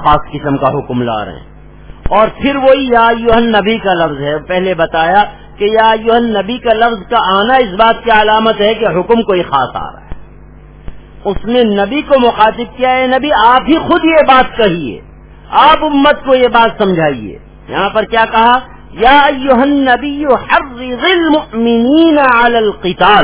خاص قسم کا حکم لا رہے ہیں. اور پھر وہی یا ایھا النبی کا لفظ ہے. پہلے بتایا کہ یا ایھا النبی کا لفظ کا آنا اس بات کی علامت ہے کہ حکم کوئی خاص آ رہا ہے. اس نے نبی کو مخاطب کیا ہے، نبی آپ ہی خود یہ بات کہیے، آپ امت کو یہ بات سمجھائیے. یہاں پر کیا کہا؟ یا ایھا النبی حرض المؤمنین علی القتال.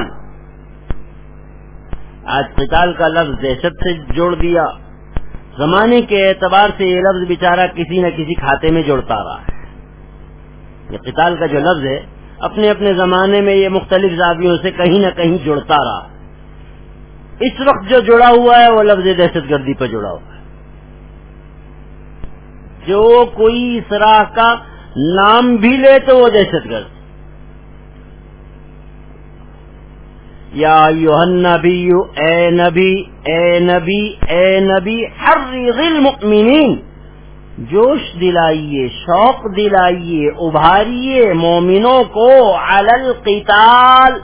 آج قتال کا لفظ دہشت سے جوڑ دیا. زمانے کے اعتبار سے یہ لفظ بیچارہ کسی نہ کسی کھاتے میں جوڑتا رہا ہے. یہ قتال کا جو لفظ ہے اپنے اپنے زمانے میں یہ مختلف زاویوں سے کہیں نہ کہیں جڑتا رہا. اس وقت جو جڑا ہوا ہے وہ لفظ دہشت گردی پر جڑا ہوا ہے. جو کوئی اس راہ کا نام بھی لے تو وہ دہشت گرد. یا ایھا النبی، اے نبی، اے نبی، اے نبی، حرض المؤمنین، جوش دلائیے، شوق دلائیے، ابھاریے مومنوں کو علی القتال،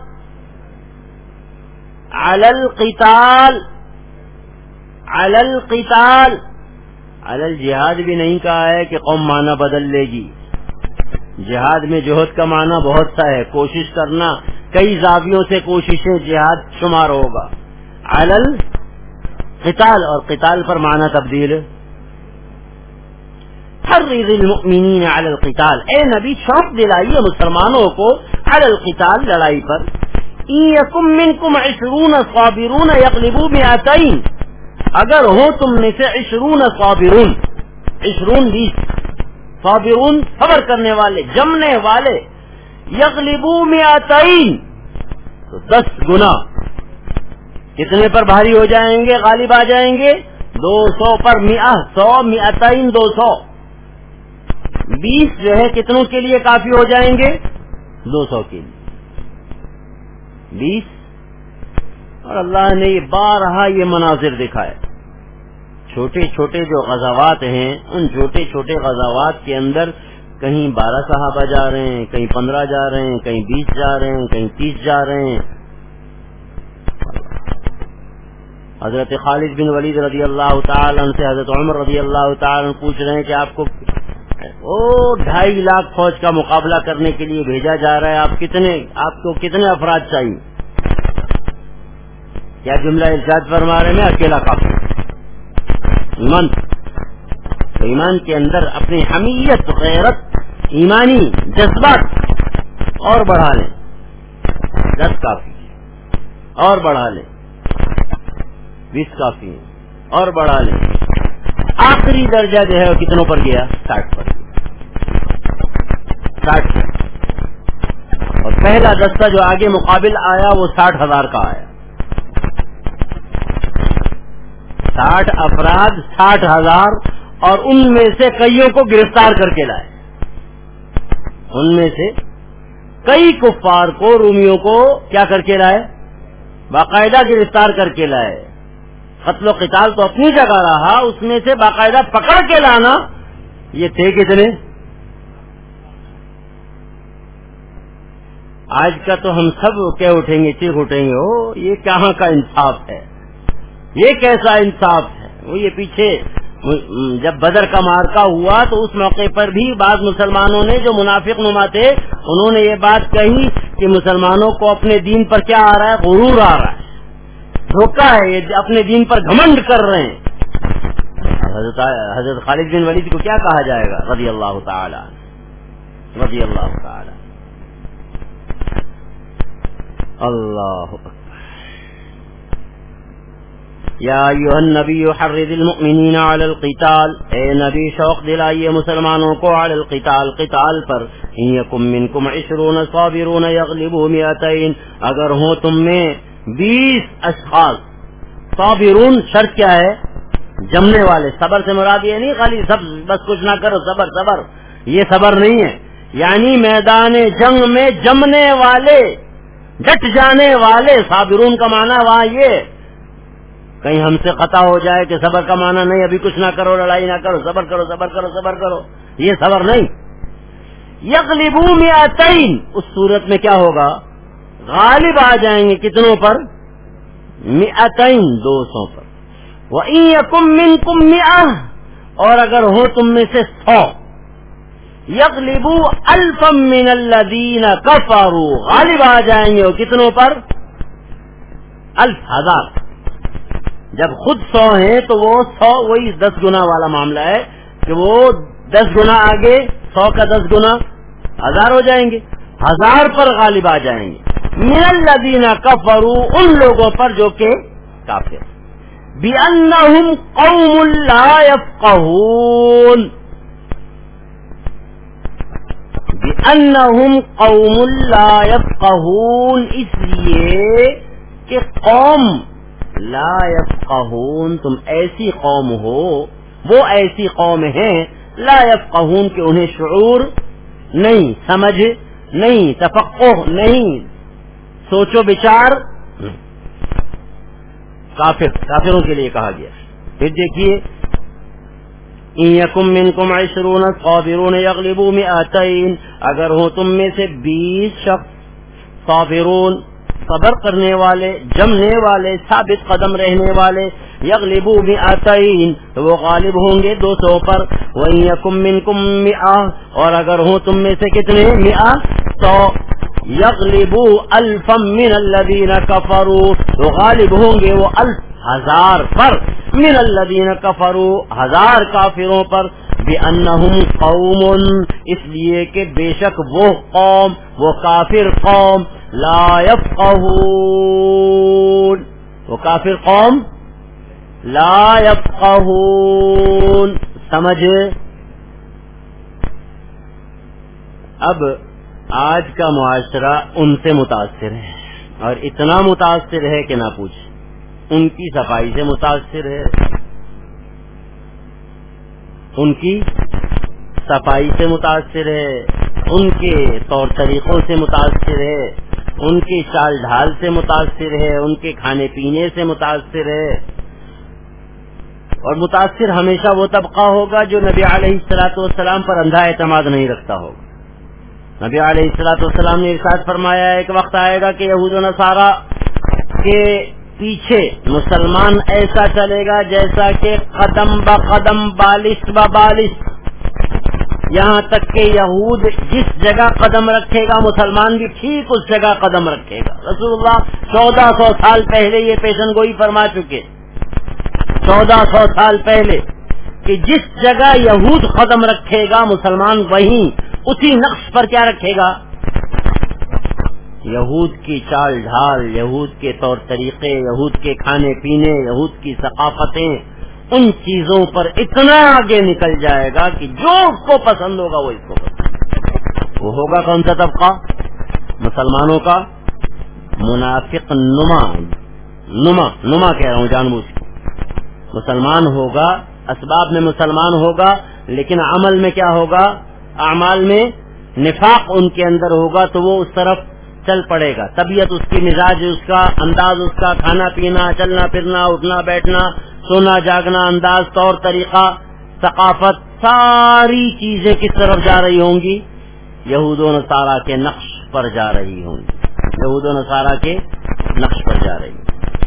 علی القتال، علی القتال. علی الجہاد بھی نہیں کہا ہے کہ قوم معنی بدل لے گی. جہاد میں جوہد کا معنی بہت سا ہے، کوشش کرنا، کئی زاویوں سے کوششیں جہاد شمار ہوگا. علی القتال، اور قتال پر معنی تبدیل. حرض المؤمنین علی القتال، اے نبی شوق دلائیے مسلمانوں کو علی القتال، لڑائی پر. ان یکم منکم 20 صابرون یغلبوا 200، اگر ہو تم میں سے 20 صابرون، 20 صابرون صبر کرنے والے، جمنے والے، یغلبوا 200 تو 10 گنا. کتنے پر بھاری ہو جائیں گے، غالب آ جائیں گے؟ 200 پر 100، 200، 200. 20 جو ہے کتنوں کے لیے کافی ہو جائیں گے؟ 200 کے لیے 20. اور اللہ نے یہ بارہا یہ مناظر دکھائے. چھوٹے چھوٹے جو غزوات ہیں، ان چھوٹے چھوٹے غزوات کے اندر کہیں 12 صحابہ جا رہے ہیں، کہیں 15 جا رہے ہیں، کہیں 20 جا رہے ہیں، کہیں 30 جا رہے ہیں. حضرت خالد بن ولید رضی اللہ تعالی عنہ سے حضرت عمر رضی اللہ تعالی عنہ پوچھ رہے ہیں کہ آپ کو 2.5 لاکھ فوج کا مقابلہ کرنے کے لیے بھیجا جا رہا ہے، آپ کو کتنے افراد چاہیے؟ کیا جملہ ارشاد فرما رہے ہیں؟ اکیلا کافی. ایمان تو ایمان کے اندر اپنی حمیت، غیرت، ایمانی جذبات اور بڑھا لیں. 10 کافی اور بڑھا لیں، 20 کافی اور بڑھا لیں. آخری درجہ جو ہے وہ کتنوں پر گیا؟ 60 پر گیا. 60. اور پہلا دستہ جو آگے مقابل آیا وہ 60,000 کا آیا. 60 افراد، 60,000، اور ان میں سے کئیوں کو گرفتار کر کے لائے. ان میں سے کئی کفار کو، رومیوں کو کیا کر کے لائے؟ باقاعدہ گرفتار کر کے لائے. قتل و قتال تو اپنی جگہ رہا، اس میں سے باقاعدہ پکڑ کے لانا. یہ تھے کتنے؟ آج کا تو ہم سب کہہ اٹھیں گے، چیخ اٹھیں گے، او یہ کہاں کا انصاف ہے، یہ کیسا انصاف ہے. وہ یہ پیچھے جب بدر کا معرکہ ہوا تو اس موقع پر بھی بعض مسلمانوں نے جو منافق نما تھے انہوں نے یہ بات کہی کہ مسلمانوں کو اپنے دین پر کیا آ رہا ہے؟ غرور آ رہا ہے، دھوکہ ہے، یہ اپنے دین پر گھمنڈ کر رہے ہیں. حضرت خالد بن ولید کو کیا کہا جائے گا؟ رضی اللہ تعالی، رضی اللہ تعالی. اللہ اکبر. یا ایھا النبی حرض المؤمنین علی القتال، اے نبی شوق دلائیے مسلمانوں کو علی القتال، قتال پر. ان یکم منکم 20 صابرون یغلبوا 200، اگر ہوں تم میں 20 اشخاص. صابرون شرط کیا ہے؟ جمنے والے. صبر سے مراد یہ نہیں خالی سب بس کچھ نہ کرو، صبر صبر، یہ صبر نہیں ہے. یعنی میدان جنگ میں جمنے والے، ڈٹ جانے والے. صابرون کا معنی وہاں یہ، کہیں ہم سے خطا ہو جائے کہ صبر کا معنی نہیں ابھی کچھ نہ کرو، لڑائی نہ کرو، صبر کرو، صبر کرو، صبر کرو، یہ صبر نہیں. یغلبوا 200، اس صورت میں کیا ہوگا؟ غالب آ جائیں گے کتنوں پر؟ 200، 200 پر. وَإِن يَكُن مِّنكُم 100، اور اگر ہو تم میں سے 100 یغلبوا الفا من الذین کفروا غالب آ جائیں گے وہ کتنوں پر؟ 1000. جب خود 100 ہیں تو وہ 100 وہی 10 گنا والا معاملہ ہے کہ وہ 10 گنا آگے 100 کا 10 گنا 1000 ہو جائیں گے. 1000 پر غالب آ جائیں گے. من الذین کفروا ان لوگوں پر جو کہ کافر. بِأَنَّهُمْ قَوْمٌ لَا يَفْقَهُونَ بِأَنَّهُمْ قَوْمٌ لَا يَفْقَهُونَ اس لیے کہ قوم لا يفقهون تم ایسی قوم ہو وہ ایسی قوم ہیں لا يفقهون کہ انہیں شعور نہیں سمجھ نہیں تفقہ نہیں سوچو بچار کافروں کے لیے کہا گیا. پھر دیکھیے ان یکم منکم 20 صابرون یغلبوا 200 اگر ہو تم میں سے 20 شخص صابرون صبر کرنے والے جمنے والے ثابت قدم رہنے والے یغلبوا 200 تو وہ غالب ہوں گے 200 پر. وان یکم منکم 100 اور اگر ہو تم میں سے کتنے 100 یغلبوا الفا من الذین کفروا تو غالب ہوں گے وہ 1000 پر من الذین کفروا 1000 کافروں پر. بأنہم قوم اس لیے کہ بے شک وہ قوم وہ کافر قوم لا یفقہون وہ کافر قوم لا یفقہون سمجھ. اب آج کا معاشرہ ان سے متاثر ہے اور اتنا متاثر ہے کہ نہ پوچھ. ان کی صفائی سے متاثر ہے ان کی صفائی سے متاثر ہے ان کے طور طریقوں سے متاثر ہے ان کی چال ڈھال سے متاثر ہے ان کے کھانے پینے سے متاثر ہے. اور متاثر ہمیشہ وہ طبقہ ہوگا جو نبی علیہ الصلوۃ والسلام پر اندھا اعتماد نہیں رکھتا ہوگا. نبی علیہ الصلوۃ والسلام نے ارشاد فرمایا ایک وقت آئے گا کہ یہود و نصارہ کے پیچھے مسلمان ایسا چلے گا جیسا کہ قدم بقدم بالش بالش یہاں تک کہ یہود جس جگہ قدم رکھے گا مسلمان بھی ٹھیک اس جگہ قدم رکھے گا. رسول اللہ 1400 سال پہلے یہ پیشن گوئی فرما چکے 1400 سال پہلے کہ جس جگہ یہود قدم رکھے گا مسلمان وہیں اسی نقش پر کیا رکھے گا یہود کی چال ڈھال یہود کے طور طریقے یہود کے کھانے پینے یہود کی ثقافتیں ان چیزوں پر اتنا آگے نکل جائے گا کہ جو اس کو پسند ہوگا وہ اس کو پسند. وہ ہوگا کون سا طبقہ؟ مسلمانوں کا منافق نما کہہ رہا ہوں جان بوجھ کے. مسلمان ہوگا اسباب میں مسلمان ہوگا لیکن عمل میں کیا ہوگا؟ اعمال میں نفاق ان کے اندر ہوگا تو وہ اس طرف چل پڑے گا. طبیعت اس کی مزاج اس کا انداز اس کا کھانا پینا چلنا پھرنا اٹھنا بیٹھنا سونا جاگنا انداز طور طریقہ ثقافت ساری چیزیں کس طرف جا رہی ہوں گی؟ یہود و نصارہ کے نقش پر جا رہی ہوں گی یہود و نصارہ کے نقش پر جا رہی ہوں.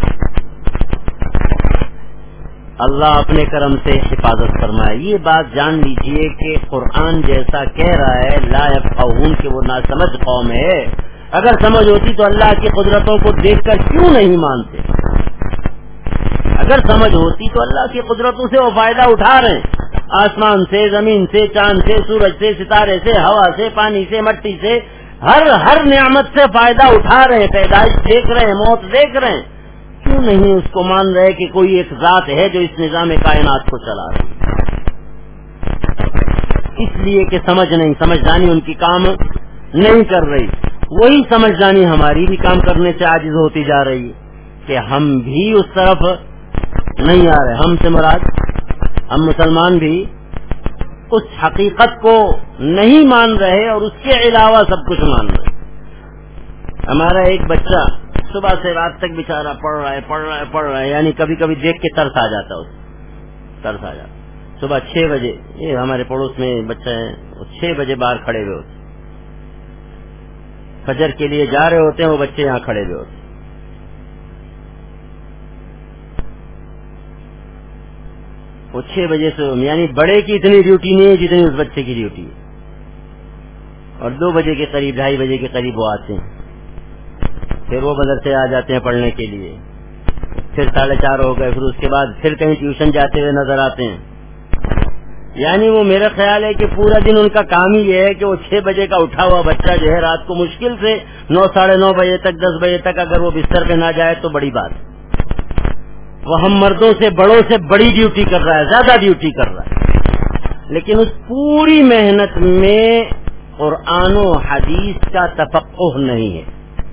اللہ اپنے کرم سے حفاظت فرمائے. یہ بات جان لیجئے کہ قرآن جیسا کہہ رہا ہے لا یفقہون کہ وہ ناسمجھ قوم ہے. اگر سمجھ ہوتی تو اللہ کی قدرتوں کو دیکھ کر کیوں نہیں مانتے؟ اگر سمجھ ہوتی تو اللہ کی قدرتوں سے وہ فائدہ اٹھا رہے ہیں. آسمان سے زمین سے چاند سے سورج سے ستارے سے ہوا سے پانی سے مٹی سے ہر نعمت سے فائدہ اٹھا رہے ہیں. پیدائش دیکھ رہے ہیں موت دیکھ رہے ہیں. کیوں نہیں اس کو مان رہے کہ کوئی ایک ذات ہے جو اس نظام کائنات کو چلا رہی ہے؟ اس لیے کہ سمجھدانی ان کی کام نہیں کر رہی. وہی سمجھدانی ہماری بھی کام کرنے سے عاجز ہوتی جا رہی ہے کہ ہم بھی اس طرف نہیں آ رہے. ہم سے مراد ہم مسلمان بھی اس حقیقت کو نہیں مان رہے اور اس کے علاوہ سب کچھ مان رہے. ہمارا ایک بچہ صبح سے رات تک بیچارہ پڑھ رہا ہے یعنی کبھی کبھی دیکھ کے ترس آ جاتا ہے. صبح 6 بجے یہ ہمارے پڑوس میں بچہ ہے 6 بجے باہر کھڑے ہوئے ہوتے فجر کے لیے جا رہے ہوتے ہیں وہ بچے یہاں کھڑے ہوئے ہوتے. وہ 6 بجے سے، یعنی بڑے کی اتنی ڈیوٹی نہیں ہے جتنی اس بچے کی ڈیوٹی ہے، اور 2 بجے کے قریب 2:30 بجے کے قریب وہ آتے ہیں، پھر وہ مدرسے آ جاتے ہیں پڑھنے کے لیے، پھر 4:30 ہو گئے، پھر اس کے بعد پھر کہیں ٹیوشن جاتے ہوئے نظر آتے ہیں. یعنی وہ میرا خیال ہے کہ پورا دن ان کا کام ہی یہ ہے کہ وہ 6 بجے کا اٹھا ہوا بچہ جو ہے رات کو مشکل سے 9 ساڑھے 9 بجے تک 10 بجے تک اگر وہ بستر پہ نہ جائے تو بڑی بات. وہ ہم مردوں سے بڑوں سے بڑی ڈیوٹی کر رہا ہے، زیادہ ڈیوٹی کر رہا ہے، لیکن اس پوری محنت میں قرآن و حدیث کا تفقہ نہیں ہے.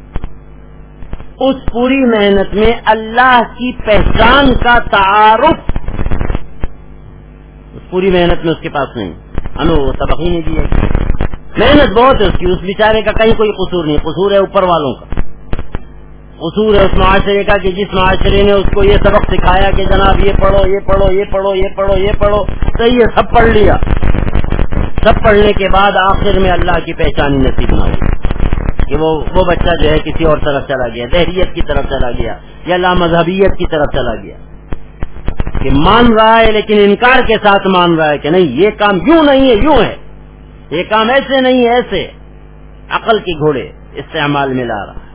اس پوری محنت میں اللہ کی پہچان کا تعارف اس پوری محنت میں اس کے پاس نہیں. ہمیں وہ سبق ہی نہیں دیا. محنت بہت ہے اس کی، اس بیچارے کا کہیں کوئی قصور نہیں، قصور ہے اوپر والوں کا، قصور ہے اس معاشرے کا کہ جس معاشرے نے اس کو یہ سبق سکھایا کہ جناب یہ پڑھو یہ پڑھو یہ پڑھو یہ پڑھو یہ پڑھو، تو یہ سب پڑھ لیا. سب پڑھنے کے بعد آخر میں اللہ کی پہچانی نصیب نہ ہوئی کہ وہ بچہ جو ہے کسی اور طرف چلا گیا، دہریت کی طرف چلا گیا یا لامذہبیت کی طرف چلا گیا، کہ مان رہا ہے لیکن انکار کے ساتھ مان رہا ہے کہ نہیں یہ کام یوں نہیں ہے یوں ہے، یہ کام ایسے نہیں ہے ایسے. عقل کے گھوڑے استعمال میں لا رہا ہے.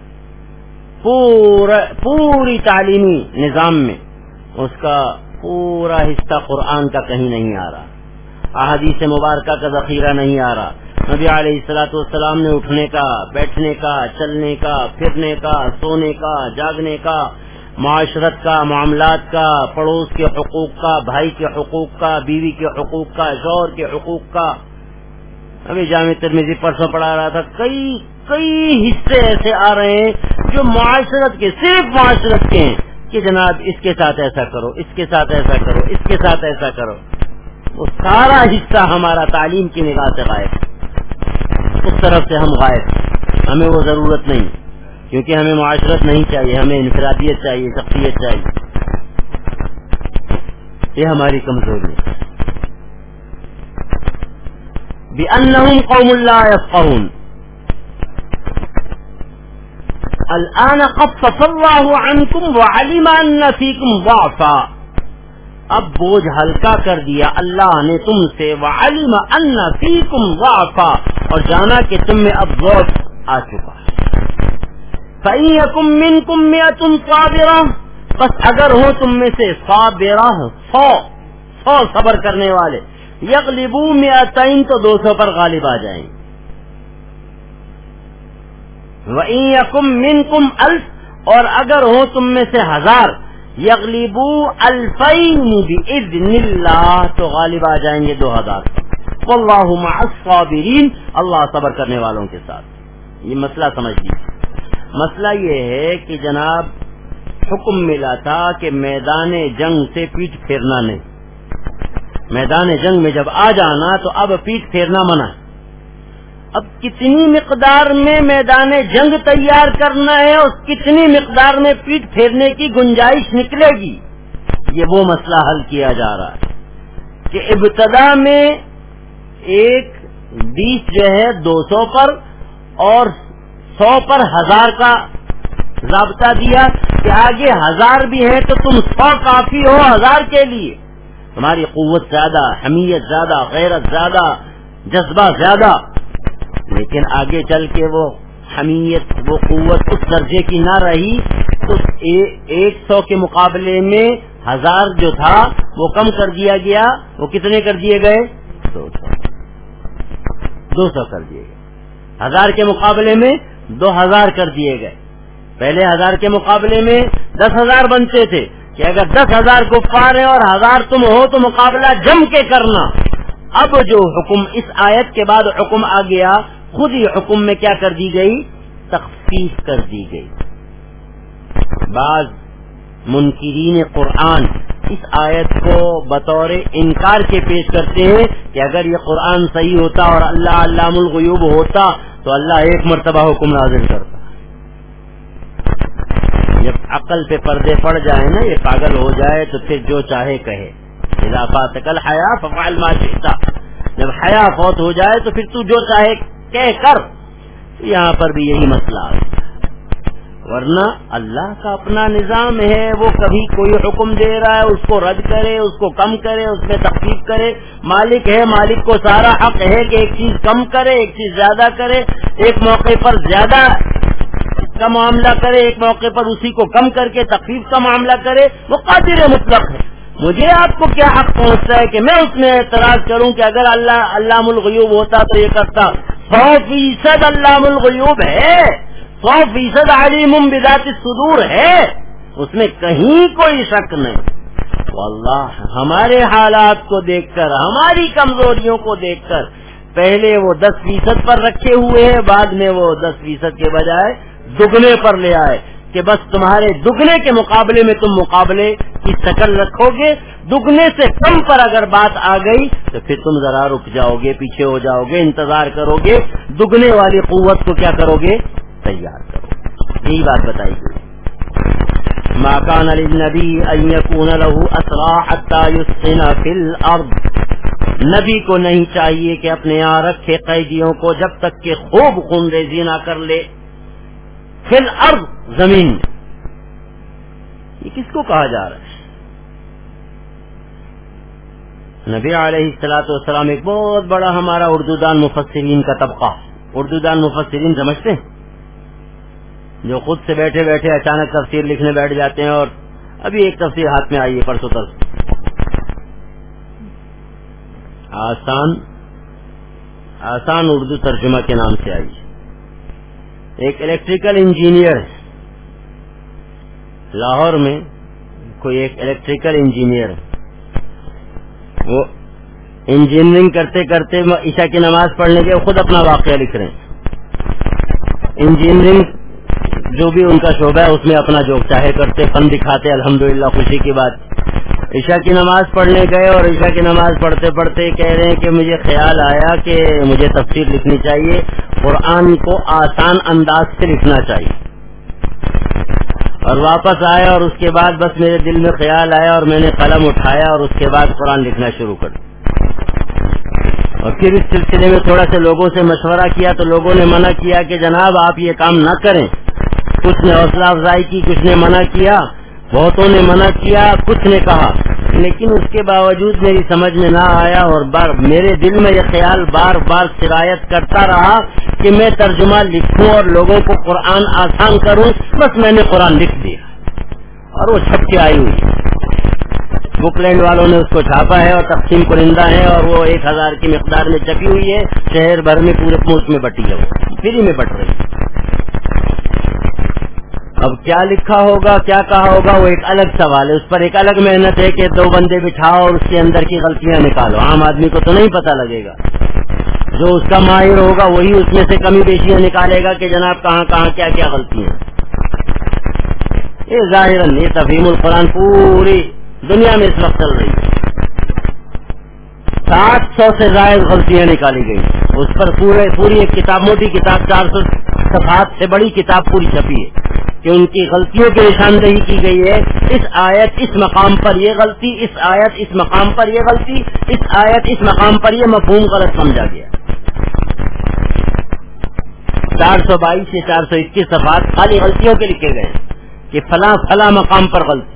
پوری تعلیمی نظام میں اس کا پورا حصہ قرآن کا کہیں نہیں آ رہا، احادیث مبارکہ کا ذخیرہ نہیں آ رہا. نبی علیہ الصلوۃ والسلام نے اٹھنے کا، بیٹھنے کا، چلنے کا، پھرنے کا، سونے کا، جاگنے کا، معاشرت کا، معاملات کا، پڑوس کے حقوق کا، بھائی کے حقوق کا، بیوی کے حقوق کا، شوہر کے حقوق کا. ابھی جامع ترمذی پرسوں پڑھا رہا تھا، کئی حصے ایسے آ رہے ہیں جو معاشرت کے، صرف معاشرت کے ہیں کہ جناب اس کے ساتھ ایسا کرو، اس کے ساتھ ایسا کرو، اس کے ساتھ ایسا کرو. وہ سارا حصہ ہمارا تعلیم کی نگاہ سے غائب، اس طرف سے ہم غائب. ہمیں وہ ضرورت نہیں، کیونکہ ہمیں معاشرت نہیں چاہیے، ہمیں انفرادیت چاہیے، شخصیت چاہیے. یہ ہماری کمزوری ہے. بِأَنَّهُمْ قَوْمٌ لَا يَفْقَهُونَ. الآن خفف اللہ عنکم وعلم ان فیکم ضعفا. اب بوجھ ہلکا کر دیا اللہ نے تم سے، وعلم ان فیکم ضعفا، اور جانا کہ تم میں اب ضعف آ چکا. فإن یکم منکم مئۃ صابرہ، بس اگر ہو تم میں سے صابرہ 100 صبر کرنے والے، یغلبوا 200 تو 200 پر غالب آ جائیں. وَإِن يَكُن مِّنكُمْ أَلْفٌ، اور اگر ہو تم میں سے 1000، یغلبوا 2000 بِإِذْنِ اللَّهِ، تو غالب آ جائیں گے 2000. وَاللَّهُ مَعَ الصَّابِرِينَ، اللہ صبر کرنے والوں کے ساتھ. یہ مسئلہ سمجھ لیجیے. مسئلہ یہ ہے کہ جناب حکم ملا تھا کہ میدان جنگ سے پیٹ پھیرنا نہیں. میدان جنگ میں جب آ جانا تو اب پیٹ پھیرنا منع. اب کتنی مقدار میں میدان جنگ تیار کرنا ہے اور کتنی مقدار میں پیٹ پھیرنے کی گنجائش نکلے گی، یہ وہ مسئلہ حل کیا جا رہا ہے کہ ابتدا میں ایک 20 جو ہے 200 پر اور 100 پر 1000 کا ضابطہ دیا کہ آگے 1000 بھی ہے تو تم 100 کافی ہو 1000 کے لیے. تمہاری قوت زیادہ، حمیت زیادہ، غیرت زیادہ، جذبہ زیادہ، لیکن آگے چل کے وہ حمیت، وہ قوت اس درجے کی نہ رہی تو 100 کے مقابلے میں 1000 جو تھا وہ کم کر دیا گیا. وہ کتنے کر دیے گئے؟ 200 کر دیے گئے. 1000 کے مقابلے میں 2000 کر دیے گئے. پہلے 1000 کے مقابلے میں 10,000 بنتے تھے کہ اگر 10,000 کفار ہیں اور 1000 تم ہو تو مقابلہ جم کے کرنا. اب جو حکم اس آیت کے بعد حکم آ گیا، خود ہی حکم میں کیا کر دی گئی؟ تخفیف کر دی گئی. بعض منکرین قرآن اس آیت کو بطور انکار کے پیش کرتے ہیں کہ اگر یہ قرآن صحیح ہوتا اور اللہ علام الغیوب ہوتا تو اللہ ایک مرتبہ حکم نازل کرتا. جب عقل پہ پردے پڑ جائے نا، یہ پاگل ہو جائے تو پھر جو چاہے کہے. اذا فاتک الحیا ففعل ما شئت، جب حیا فوت ہو جائے تو پھر تو جو چاہے کہہ کر. یہاں پر بھی یہی مسئلہ ہے. ورنہ اللہ کا اپنا نظام ہے، وہ کبھی کوئی حکم دے رہا ہے اس کو رد کرے، اس کو کم کرے، اس میں تخفیف کرے. مالک ہے، مالک کو سارا حق ہے کہ ایک چیز کم کرے، ایک چیز زیادہ کرے، ایک موقع پر زیادہ کا معاملہ کرے، ایک موقع پر اسی کو کم کر کے تخفیف کا معاملہ کرے. وہ قادر مطلق ہے. مجھے آپ کو کیا حق پہنچتا ہے کہ میں اس میں اعتراض کروں کہ اگر اللہ علام الغیوب ہوتا تو یہ کرتا؟ 100% علام الغیوب ہے، 100% علیم بذات الصدور ہے، اس میں کہیں کوئی شک نہیں. واللہ ہمارے حالات کو دیکھ کر، ہماری کمزوریوں کو دیکھ کر پہلے وہ 10% پر رکھے ہوئے ہیں، بعد میں وہ 10% کے بجائے دگنے پر لے آئے کہ بس تمہارے دگنے کے مقابلے میں تم مقابلے کی شکل رکھو گے. دگنے سے کم پر اگر بات آ گئی تو پھر تم ذرا رک جاؤ گے، پیچھے ہو جاؤ گے، انتظار کرو گے، دگنے والی قوت کو کیا کرو گے؟ تیار کرو. یہی بات بتائی گئی. ما کان للنبی ان یکون له اسرى حتى یسخن فی الارض. نبی کو نہیں چاہیے کہ اپنے یہاں رکھے قیدیوں کو جب تک کہ خوب خون ریزی نہ کر لے. فی الارض، زمین. یہ کس کو کہا جا رہا ہے؟ نبی علیہ الصلوۃ والسلام ایک بہت بڑا ہمارا اردو دان مفسرین کا طبقہ. اردو دان مفسرین سمجھتے ہیں؟ جو خود سے بیٹھے بیٹھے اچانک تفسیر لکھنے بیٹھ جاتے ہیں. اور ابھی ایک تفسیر ہاتھ میں آئی ہے پرسوں تک، آسان اردو ترجمہ کے نام سے آئی. ایک الیکٹریکل انجینئر ہے لاہور میں، کوئی ایک الیکٹریکل انجینئر، وہ انجینئرنگ کرتے کرتے عشاء کی نماز پڑھنے کے خود اپنا واقعہ لکھ رہے ہیں. انجینئرنگ جو بھی ان کا شعبہ ہے اس میں اپنا جو چاہے کرتے، فن دکھاتے. الحمدللہ، خوشی کی بات. عشاء کی نماز پڑھنے گئے اور عشاء کی نماز پڑھتے پڑھتے کہہ رہے ہیں کہ مجھے خیال آیا کہ مجھے تفسیر لکھنی چاہیے، قرآن کو آسان انداز سے لکھنا چاہیے. اور واپس آئے اور اس کے بعد بس میرے دل میں خیال آیا اور میں نے قلم اٹھایا اور اس کے بعد قرآن لکھنا شروع کر دیا. اور پھر اس سلسلے میں تھوڑا سے لوگوں سے مشورہ کیا تو لوگوں نے منع کیا کہ جناب آپ یہ کام نہ کریں. کچھ نے حوصلہ افزائی کی، کچھ نے منع کیا، بہتوں نے منع کیا، کچھ نے کہا. لیکن اس کے باوجود میری سمجھ میں نہ آیا اور میرے دل میں یہ خیال بار بار سرایت کرتا رہا کہ میں ترجمہ لکھوں اور لوگوں کو قرآن آسان کروں. بس میں نے قرآن لکھ دیا اور وہ چھپ کے آئی ہوئی. بک لینڈ والوں نے اس کو چھاپا ہے اور تقسیم کنندہ ہے اور وہ 1000 کی مقدار میں چھپی ہوئی ہے. شہر بھر میں پورے ملک میں بٹی ہے، وہ فری میں بٹ رہی ہے. اب کیا لکھا ہوگا، کیا کہا ہوگا، وہ ایک الگ سوال ہے. اس پر ایک الگ محنت ہے کہ 2 بندے بٹھاؤ اور اس کے اندر کی غلطیاں نکالو. عام آدمی کو تو نہیں پتہ لگے گا. جو اس کا ماہر ہوگا وہی اس میں سے کمی بیشیاں نکالے گا کہ جناب کہاں کہاں کیا کیا غلطیاں. یہ ظاہراً یہ تفہیم القرآن پوری دنیا میں اس وقت چل رہی ہے. 700 سے زائد غلطیاں نکالی گئی. اس پر پوری ایک کتاب، موٹی کتاب، 400 صفحات سے بڑی کتاب پوری چھپی ہے کہ ان کی غلطیوں کی نشاندہی کی گئی ہے. اس آیت اس مقام پر یہ غلطی، اس آیت اس مقام پر یہ غلطی، اس آیت اس مقام پر یہ مفہوم غلط سمجھا گیا. 422 سے 421 صفحات خالی غلطیوں کے لکھے گئے کہ فلاں فلاں مقام پر غلطی.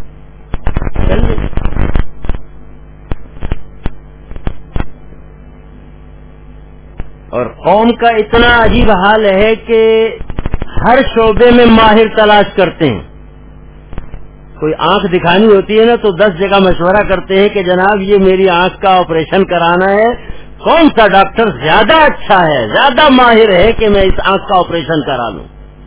اور قوم کا اتنا عجیب حال ہے کہ ہر شعبے میں ماہر تلاش کرتے ہیں. کوئی آنکھ دکھانی ہوتی ہے نا تو 10 جگہ مشورہ کرتے ہیں کہ جناب یہ میری آنکھ کا آپریشن کرانا ہے، کون سا ڈاکٹر زیادہ اچھا ہے، زیادہ ماہر ہے کہ میں اس آنکھ کا آپریشن کرا لوں.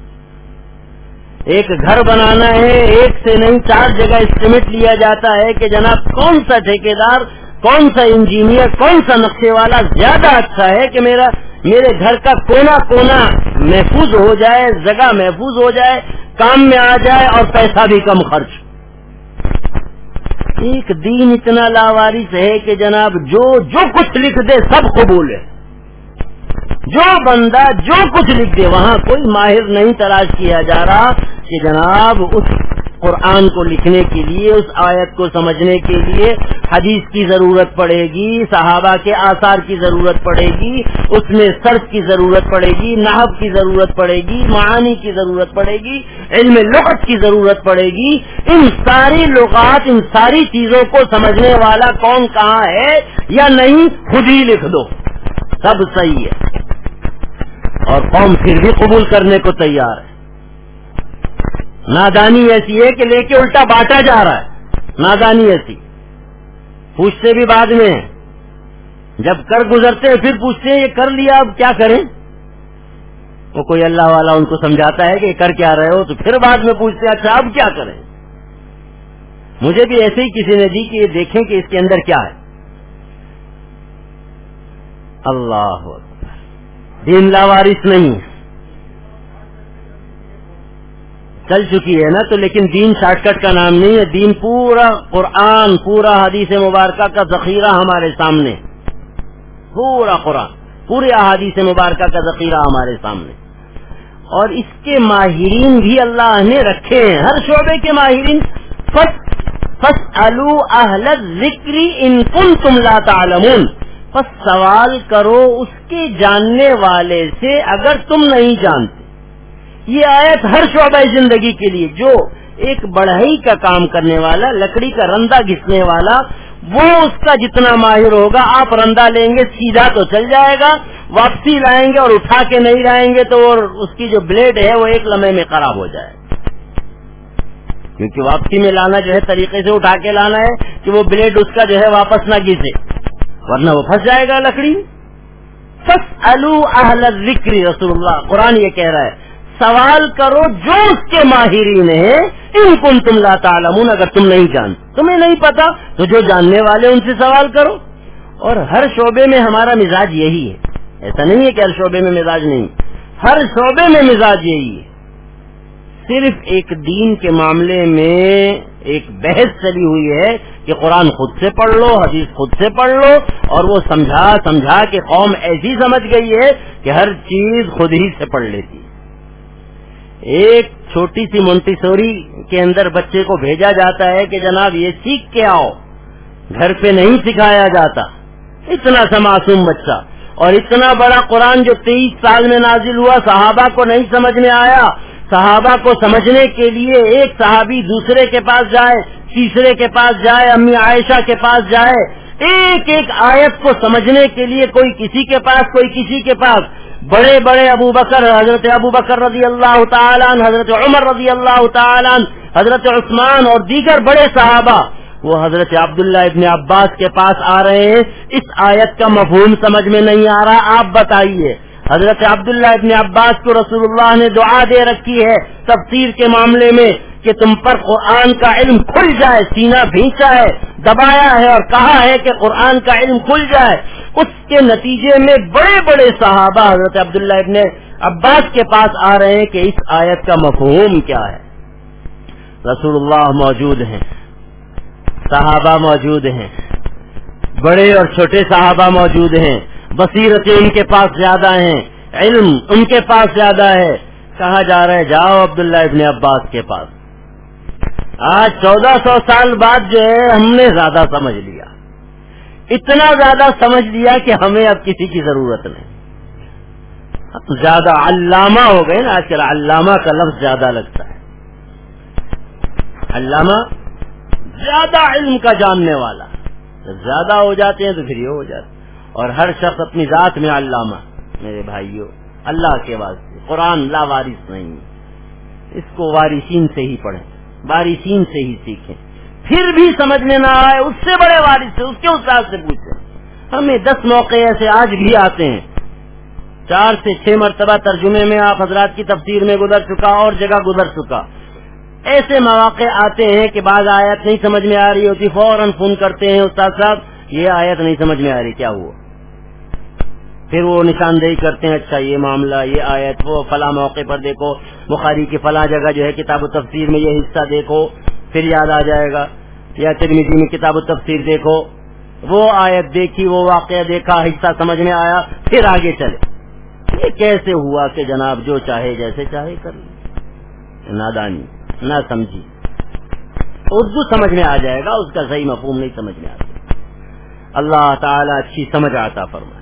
ایک گھر بنانا ہے، ایک سے نہیں 4 جگہ اسٹیمیٹ لیا جاتا ہے کہ جناب کون سا ٹھیکیدار، کون سا انجینئر، کون سا نقشے والا زیادہ اچھا ہے کہ میرے گھر کا کونا کونا محفوظ ہو جائے، جگہ محفوظ ہو جائے، کام میں آ جائے اور پیسہ بھی کم خرچ. ایک دین اتنا لاوارث ہے کہ جناب جو کچھ لکھ دے سب قبول ہے. جو بندہ جو کچھ لکھ دے، وہاں کوئی ماہر نہیں تلاش کیا جا رہا کہ جناب اس قرآن کو لکھنے کے لیے، اس آیت کو سمجھنے کے لیے حدیث کی ضرورت پڑے گی، صحابہ کے آثار کی ضرورت پڑے گی، اس میں صرف کی ضرورت پڑے گی، نحو کی ضرورت پڑے گی، معانی کی ضرورت پڑے گی، علم لغت کی ضرورت پڑے گی۔ ان ساری لغات، ان ساری چیزوں کو سمجھنے والا کون کہاں ہے یا نہیں، خود ہی لکھ دو، سب صحیح ہے، اور قوم پھر بھی قبول کرنے کو تیار ہے۔ نادانی ایسی ہے کہ لے کے الٹا بانٹا جا رہا ہے، نادانی ایسی، پوچھتے بھی بعد میں، جب کر گزرتے ہیں پھر پوچھتے ہیں یہ کر لیا اب کیا کریں؟ وہ کوئی اللہ والا ان کو سمجھاتا ہے کہ کر کیا رہے ہو، تو پھر بعد میں پوچھتے ہیں اچھا اب کیا کریں؟ مجھے بھی ایسے ہی کسی نے دی کہ یہ دیکھیں کہ اس کے اندر کیا ہے۔ اللہ اکبر، دین لاوارث نہیں چل چکی ہے نا، تو لیکن دین شارٹ کٹ کا نام نہیں ہے، دین پورا قرآن، پورا حدیث مبارکہ کا ذخیرہ ہمارے سامنے، پورا قرآن، پورے احادیث مبارکہ کا ذخیرہ ہمارے سامنے، اور اس کے ماہرین بھی اللہ نے رکھے ہیں، ہر شعبے کے ماہرین۔ فاسألوا اہل الذکر ان کنتم لا تعلمون، پس سوال کرو اس کے جاننے والے سے اگر تم نہیں جانتے۔ یہ آیت ہر شعبہ زندگی کے لیے، جو ایک بڑھئی کا کام کرنے والا، لکڑی کا رندہ گھسنے والا، وہ اس کا جتنا ماہر ہوگا، آپ رندہ لیں گے سیدھا تو چل جائے گا، واپسی لائیں گے اور اٹھا کے نہیں لائیں گے تو اس کی جو بلیڈ ہے وہ ایک لمحے میں خراب ہو جائے، کیونکہ واپسی میں لانا جو ہے طریقے سے اٹھا کے لانا ہے کہ وہ بلیڈ اس کا جو ہے واپس نہ گھسے، ورنہ وہ پھنس جائے گا لکڑی۔ فاسألوا اہل الذکر، رسول اللہ قرآن یہ کہہ رہا ہے، سوال کرو جو اس کے ماہرین ہیں، ان کنتم لا تعلمون، اگر تم نہیں جانتے، تمہیں نہیں پتا تو جو جاننے والے ان سے سوال کرو۔ اور ہر شعبے میں ہمارا مزاج یہی ہے، ایسا نہیں ہے کہ ہر شعبے میں مزاج نہیں، ہر شعبے میں مزاج یہی ہے، صرف ایک دین کے معاملے میں ایک بحث چلی ہوئی ہے کہ قرآن خود سے پڑھ لو، حدیث خود سے پڑھ لو، اور وہ سمجھا کہ قوم ایسی سمجھ گئی ہے کہ ہر چیز خود ہی سے پڑھ لیتی۔ ایک چھوٹی سی مونٹیسوری کے اندر بچے کو بھیجا جاتا ہے کہ جناب یہ سیکھ کے آؤ، گھر پہ نہیں سکھایا جاتا، اتنا سا معصوم بچہ، اور اتنا بڑا قرآن جو 23 سال میں نازل ہوا، صحابہ کو نہیں سمجھ میں آیا، صحابہ کو سمجھنے کے لیے ایک صحابی دوسرے کے پاس جائے، تیسرے کے پاس جائے، امی عائشہ کے پاس جائے، ایک ایک آیت کو سمجھنے کے لیے کوئی کسی کے پاس، کوئی کسی کے پاس، بڑے بڑے ابو بکر، حضرت ابو بکر رضی اللہ تعالیٰ عنہ، حضرت عمر رضی اللہ تعالیٰ عنہ، حضرت عثمان اور دیگر بڑے صحابہ، وہ حضرت عبداللہ ابن عباس کے پاس آ رہے ہیں، اس آیت کا مفہوم سمجھ میں نہیں آ رہا، آپ بتائیے۔ حضرت عبداللہ ابن عباس کو رسول اللہ نے دعا دے رکھی ہے تفسیر کے معاملے میں کہ تم پر قرآن کا علم کھل جائے، سینہ بھینچا ہے، دبایا ہے اور کہا ہے کہ قرآن کا علم کھل جائے۔ اس کے نتیجے میں بڑے بڑے صحابہ حضرت عبداللہ ابن عباس کے پاس آ رہے ہیں کہ اس آیت کا مفہوم کیا ہے۔ رسول اللہ موجود ہیں، صحابہ موجود ہیں، بڑے اور چھوٹے صحابہ موجود ہیں، بصیرتیں ان کے پاس زیادہ ہیں، علم ان کے پاس زیادہ ہے، کہا جا رہا ہے جاؤ عبداللہ ابن عباس کے پاس۔ آج 1400 سال بعد جو ہے ہم نے زیادہ سمجھ لیا، اتنا زیادہ سمجھ لیا کہ ہمیں اب کسی کی ضرورت نہیں، اب زیادہ علامہ ہو گئے نا، آج کل علامہ کا لفظ زیادہ لگتا ہے، علامہ زیادہ علم کا جاننے والا، جب زیادہ ہو جاتے ہیں تو پھر یہ ہو جاتا ہے، اور ہر شخص اپنی ذات میں علامہ۔ میرے بھائیوں، اللہ کے واسطے قرآن لا وارث نہیں، اس کو وارثین سے ہی پڑھیں، وارثین سے ہی سیکھیں، پھر بھی سمجھ میں نہ آئے اس سے بڑے وارث سے، اس کے استاد سے پوچھیں۔ ہمیں 10 موقع ایسے آج بھی آتے ہیں، 4 سے 6 مرتبہ ترجمے میں آپ حضرات کی تفسیر میں گزر چکا اور جگہ گزر چکا، ایسے مواقع آتے ہیں کہ بعض آیت نہیں سمجھ میں آ رہی ہوتی، فوراً فون کرتے ہیں استاد صاحب یہ آیت نہیں سمجھ میں آ رہی، کیا ہوا؟ پھر وہ نشاندہی کرتے ہیں، اچھا یہ معاملہ، یہ آیت، وہ فلاں موقع پر دیکھو، بخاری کی فلاں جگہ جو ہے کتاب التفسیر میں یہ حصہ دیکھو، پھر یاد آ جائے گا، یا ترمذی میں کتاب التفسیر دیکھو، وہ آیت دیکھی، وہ واقعہ دیکھا، حصہ سمجھ میں آیا، پھر آگے چلے۔ یہ کیسے ہوا کہ جناب جو چاہے جیسے چاہے کر لے؟ نادانی، نہ سمجھی، اردو سمجھ میں آ جائے گا، اس کا صحیح مفہوم نہیں سمجھ میں آتا. اللہ تعالیٰ اچھی سمجھ عطا فرمائے.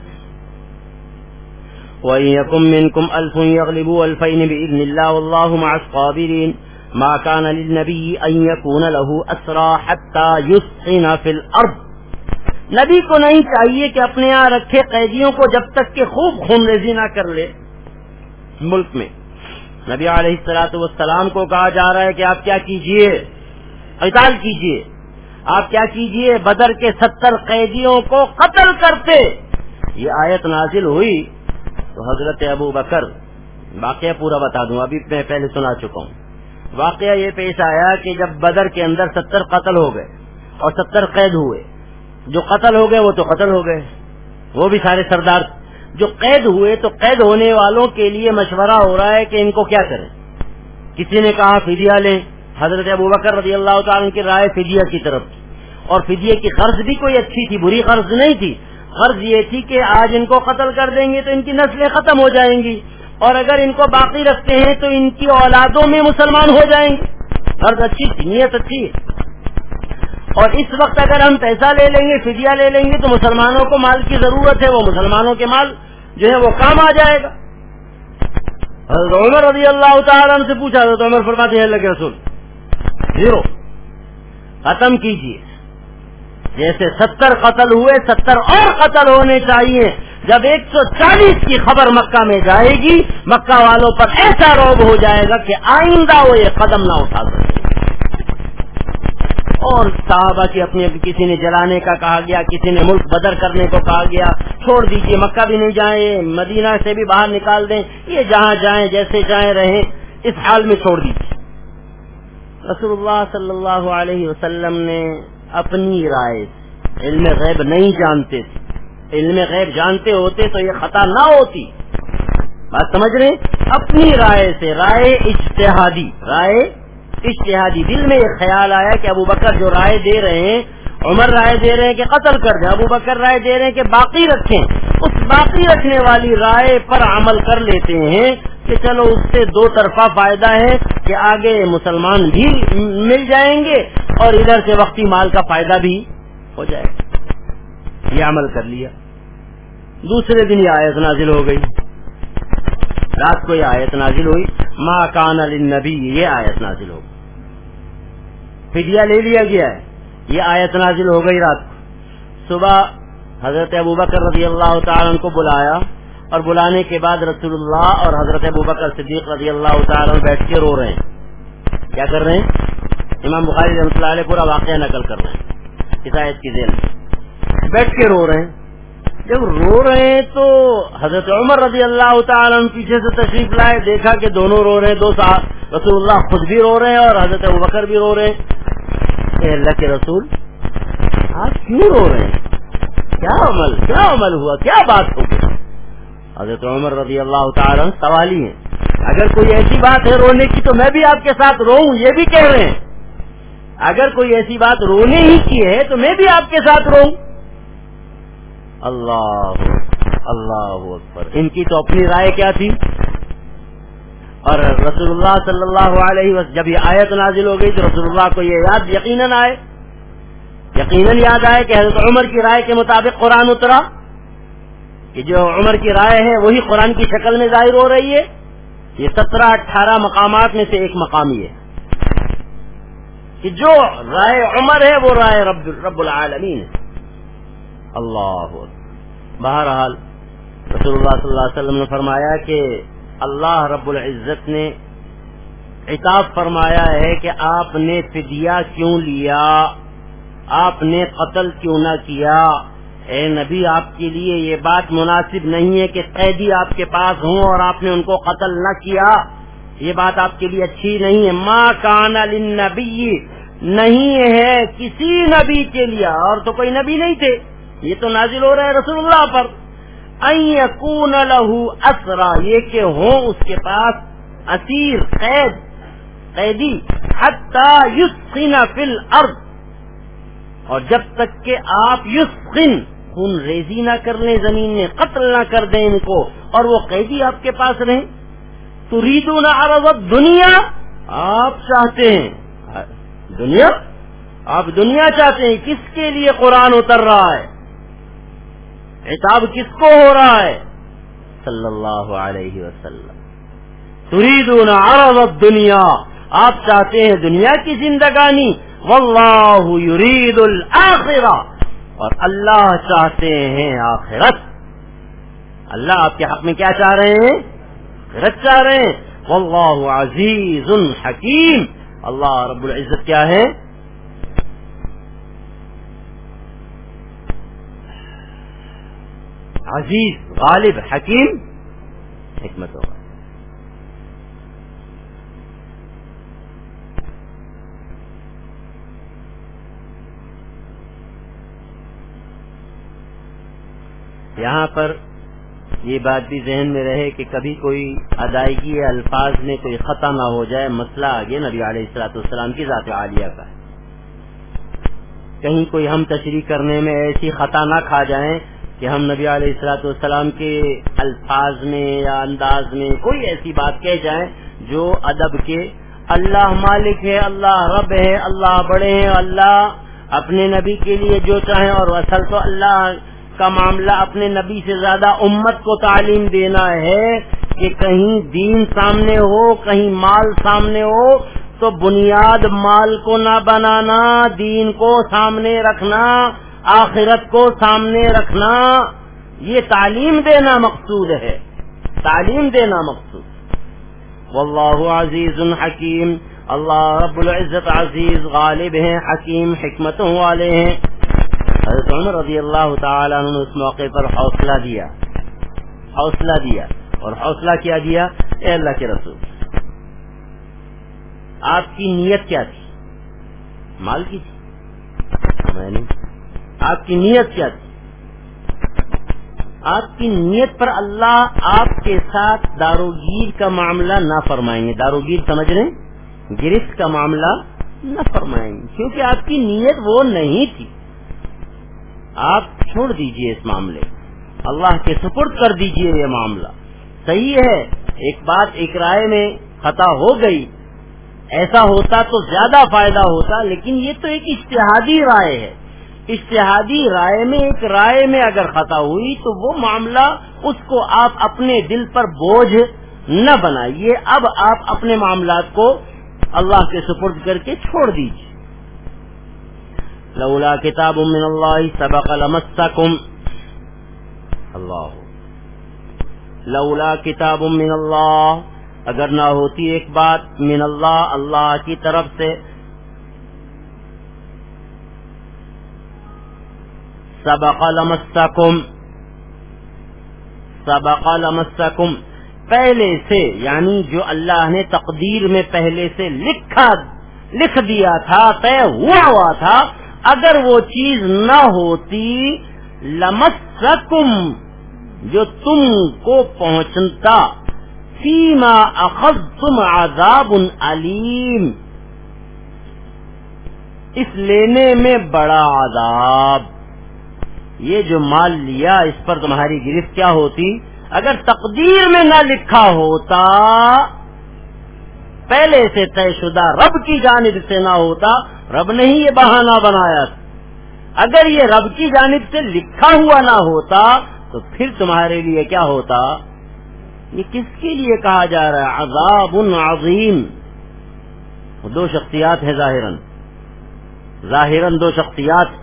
وَإِن يَكُن مِّنكُمْ أَلْفٌ يَغْلِبُوا أَلْفَيْنِ بِإِذْنِ اللَّهِ وَاللَّهُ مَعَ الصَّابِرِينَ. ما كان للنبي أن يكون له أسرى حتى يثخن في الأرض. نبی کو نہیں چاہیے کہ اپنے یہاں رکھے قیدیوں کو جب تک کہ خوب خون ریزی نہ کر لے ملک میں. نبی علیہ الصلوۃ والسلام کو کہا جا رہا ہے کہ آپ کیا کیجئے، قتال کیجئے. آپ کیا کیجئے، بدر کے 70 قیدیوں کو قتل کرتے. یہ آیت نازل ہوئی تو حضرت ابو بکر، واقعہ پورا بتا دوں، ابھی میں پہلے سنا چکا ہوں. واقعہ یہ پیش آیا کہ جب بدر کے اندر 70 قتل ہو گئے اور 70 قید ہوئے. جو قتل ہو گئے وہ تو قتل ہو گئے، وہ بھی سارے سردار. جو قید ہوئے تو قید ہونے والوں کے لیے مشورہ ہو رہا ہے کہ ان کو کیا کریں. کسی نے کہا فدیہ لیں. حضرت ابوبکر رضی اللہ تعالیٰ عنہ کی رائے فدیہ کی طرف تھی، اور فدیہ کی غرض بھی کوئی اچھی تھی، بری غرض نہیں تھی. غرض یہ تھی کہ آج ان کو قتل کر دیں گے تو ان کی نسلیں ختم ہو جائیں گی، اور اگر ان کو باقی رکھتے ہیں تو ان کی اولادوں میں مسلمان ہو جائیں گے. غرض اچھی تھی، نیت اچھی ہے. اور اس وقت اگر ہم پیسہ لے لیں گے، فدیہ لے لیں گے، تو مسلمانوں کو مال کی ضرورت ہے، وہ مسلمانوں کے مال جو ہے وہ کام آ جائے گا. حضرت عمر رضی اللہ تعالیٰ عنہ سے پوچھا تو عمر فرماتے ہیں اللہ کے رسول 0 ختم کیجیے. جیسے 70 قتل ہوئے 70 اور قتل ہونے چاہیے. جب 140 کی خبر مکہ میں جائے گی، مکہ والوں پر ایسا رعب ہو جائے گا کہ آئندہ وہ یہ قدم نہ اٹھا سکے. اور صحابہ کی اپنی کسی نے جلانے کا کہا گیا، کسی نے ملک بدر کرنے کو کہا گیا. چھوڑ دیجیے، مکہ بھی نہیں جائیں، مدینہ سے بھی باہر نکال دیں، یہ جہاں جائیں جیسے جائیں رہیں، اس حال میں چھوڑ دیجیے. رسول اللہ صلی اللہ علیہ وسلم نے اپنی رائے، علم غیب نہیں جانتے تھے، علم غیب جانتے ہوتے تو یہ خطا نہ ہوتی. بات سمجھ رہے؟ اپنی رائے سے، رائے اجتہادی. دل میں ایک خیال آیا کہ ابو بکر جو رائے دے رہے ہیں، عمر رائے دے رہے ہیں کہ قتل کر دیں، ابو بکر رائے دے رہے ہیں کہ باقی رکھیں. اس باقی رکھنے والی رائے پر عمل کر لیتے ہیں کہ چلو اس سے 2 طرفہ فائدہ ہے کہ آگے مسلمان بھی مل جائیں گے اور ادھر سے وقتی مال کا فائدہ بھی ہو جائے گا. یہ عمل کر لیا. دوسرے دن یہ آیت نازل ہو گئی، رات کو یہ آیت نازل ہوئی، ما کان للنبی، یہ آیت نازل ہو گئی. فدیہ لے لیا گیا ہے، یہ آیت نازل ہو گئی رات کو. صبح حضرت ابوبکر رضی اللہ تعالیٰ عنہ کو بلایا، اور بلانے کے بعد رسول اللہ اور حضرت ابوبکر صدیق رضی اللہ تعالیٰ عنہ بیٹھ کے رو رہے ہیں. کیا کر رہے ہیں؟ امام بخاری رحمۃ اللہ علیہ پورا واقعہ نقل کر رہے ہیں اس آیت کی ذیل میں. بیٹھ کے رو رہے ہیں. جب رو رہے ہیں تو حضرت عمر رضی اللہ تعالیٰ عنہ پیچھے سے تشریف لائے، دیکھا کہ دونوں رو رہے ہیں. 2 صاحب، رسول اللہ خود بھی رو رہے ہیں اور حضرت ابوبکر بھی رو رہے ہیں. اے اللہ کے رسول، آپ کیوں رو رہے ہیں؟ کیا عمل ہوا، کیا بات ہو گئی؟ حضرت عمر رضی اللہ تعالیٰ عنہ سوالی ہیں. اگر کوئی ایسی بات ہے رونے کی تو میں بھی آپ کے ساتھ روؤں، یہ بھی کہہ رہے ہیں. اگر کوئی ایسی بات رونے ہی کی ہے تو میں بھی آپ کے ساتھ روؤں. اللہ اکبر. ان کی تو اپنی رائے کیا تھی، اور رسول اللہ صلی اللہ علیہ وسلم جب یہ آیت نازل ہو گئی تو رسول اللہ کو یہ یقیناً یاد آئے کہ حضرت عمر کی رائے کے مطابق قرآن اترا، کہ جو عمر کی رائے ہے وہی قرآن کی شکل میں ظاہر ہو رہی ہے. یہ 17-18 مقامات میں سے ایک مقام یہ ہے کہ جو رائے عمر ہے وہ رائے رب العالمین ہے. اللہ. بہرحال رسول اللہ صلی اللہ علیہ وسلم نے فرمایا کہ اللہ رب العزت نے عتاب فرمایا ہے کہ آپ نے فدیہ کیوں لیا، آپ نے قتل کیوں نہ کیا. اے نبی، آپ کے لیے یہ بات مناسب نہیں ہے کہ قیدی آپ کے پاس ہوں اور آپ نے ان کو قتل نہ کیا. یہ بات آپ کے لیے اچھی نہیں ہے. ما کان للنبی، نہیں ہے کسی نبی کے لیے، اور تو کوئی نبی نہیں تھے، یہ تو نازل ہو رہا ہے رسول اللہ پر، ان یکون لہ اسرا، یہ کہ ہوں اس کے پاس اسیر، قیدی، حتی یسخن فی الارض، اور جب تک کہ آپ یسخن، خون ریزی نہ کر لیں زمین میں، قتل نہ کر دیں ان کو، اور وہ قیدی آپ کے پاس رہیں. تریدون عرض الدنیا، آپ چاہتے ہیں دنیا، آپ دنیا چاہتے ہیں. کس کے لیے قرآن اتر رہا ہے؟ عتاب کس کو ہو رہا ہے؟ صلی اللہ علیہ وسلم. تريدون عرض الدنیا، آپ چاہتے ہیں دنیا کی زندگانی. واللہ یرید الآخرہ، اور اللہ چاہتے ہیں آخرت. اللہ آپ کے حق میں کیا چاہ رہے ہیں؟ آخرت چاہ رہے ہیں. واللہ عزیز حکیم، اللہ رب العزت کیا ہے؟ عزیز، غالب، حکیم، حکمت ہوگا. یہاں پر یہ بات بھی ذہن میں رہے کہ کبھی کوئی ادائیگی یا الفاظ میں کوئی خطا نہ ہو جائے. مسئلہ آگے نبی علیہ الصلوۃ والسلام کی ذات عالیہ کا ہے. کہیں کوئی ہم تشریح کرنے میں ایسی خطا نہ کھا جائیں کہ ہم نبی علیہ الصلوۃ والسلام کے الفاظ میں یا انداز میں کوئی ایسی بات کہہ جائیں جو ادب کے. اللہ مالک ہے، اللہ رب ہے، اللہ بڑے ہیں، اللہ اپنے نبی کے لیے جو چاہیں. اور اصل تو اللہ کا معاملہ اپنے نبی سے زیادہ امت کو تعلیم دینا ہے کہ کہیں دین سامنے ہو، کہیں مال سامنے ہو تو بنیاد مال کو نہ بنانا، دین کو سامنے رکھنا، آخرت کو سامنے رکھنا. یہ تعلیم دینا مقصود ہے، تعلیم دینا مقصود. واللہ عزیز حکیم، اللہ رب العزت عزیز، غالب ہیں، حکیم، حکمتوں والے ہیں. حضرت عمر رضی اللہ تعالیٰ عنہ نے اس موقع پر حوصلہ دیا، اور حوصلہ کیا دیا؟ اے اللہ کے رسول، آپ کی نیت کیا تھی؟ مال کی تھی؟ میں نہیں. آپ کی نیت کیا تھی؟ آپ کی نیت پر اللہ آپ کے ساتھ داروگیر کا معاملہ نہ فرمائیں گے. داروگیر سمجھ رہے ہیں؟ گرفت کا معاملہ نہ فرمائیں گے، کیونکہ آپ کی نیت وہ نہیں تھی. آپ چھوڑ دیجئے اس معاملے، اللہ کے سپرد کر دیجئے. یہ معاملہ صحیح ہے، ایک بات ایک رائے میں خطا ہو گئی، ایسا ہوتا تو زیادہ فائدہ ہوتا، لیکن یہ تو ایک اجتہادی رائے ہے. اجتہادی رائے میں ایک رائے میں اگر خطا ہوئی تو وہ معاملہ اس کو آپ اپنے دل پر بوجھ نہ بنائیے. اب آپ اپنے معاملات کو اللہ کے سپرد کر کے چھوڑ دیجئے. لولا کتاب من اللہ سبق لمسکم، اللہ، لولا کتاب من اللہ، اگر نہ ہوتی ایک بات من اللہ، اللہ کی طرف سے، سبق لمسکم، سبق لمسکم، پہلے سے، یعنی جو اللہ نے تقدیر میں پہلے سے لکھ دیا تھا، طے ہوا تھا، اگر وہ چیز نہ ہوتی، لمسکم، جو تم کو پہنچتا، فیما اخذتم عذاب علیم، اس لینے میں بڑا عذاب. یہ جو مال لیا اس پر تمہاری گرفت کیا ہوتی؟ اگر تقدیر میں نہ لکھا ہوتا، پہلے سے طے شدہ رب کی جانب سے نہ ہوتا، رب نے ہی یہ بہانہ بنایا تھا. اگر یہ رب کی جانب سے لکھا ہوا نہ ہوتا تو پھر تمہارے لیے کیا ہوتا؟ یہ کس کے لیے کہا جا رہا ہے؟ عذاب عظیم. دو شخصیات ہیں، ظاہراً دو شخصیات،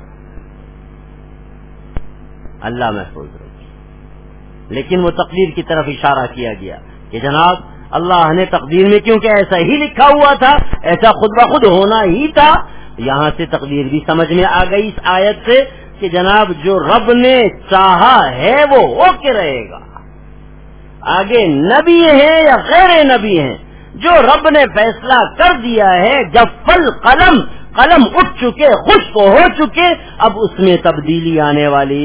اللہ محفوظ رکھے، لیکن وہ تقدیر کی طرف اشارہ کیا گیا کہ جناب اللہ نے تقدیر میں، کیونکہ ایسا ہی لکھا ہوا تھا، ایسا خود بخود ہونا ہی تھا. یہاں سے تقدیر بھی سمجھ میں آ گئی اس آیت سے کہ جناب جو رب نے چاہا ہے وہ ہو کے رہے گا. آگے نبی ہیں یا غیر نبی ہیں، جو رب نے فیصلہ کر دیا ہے، جب قلم اٹھ چکے، خشک ہو چکے، اب اس میں تبدیلی آنے والی.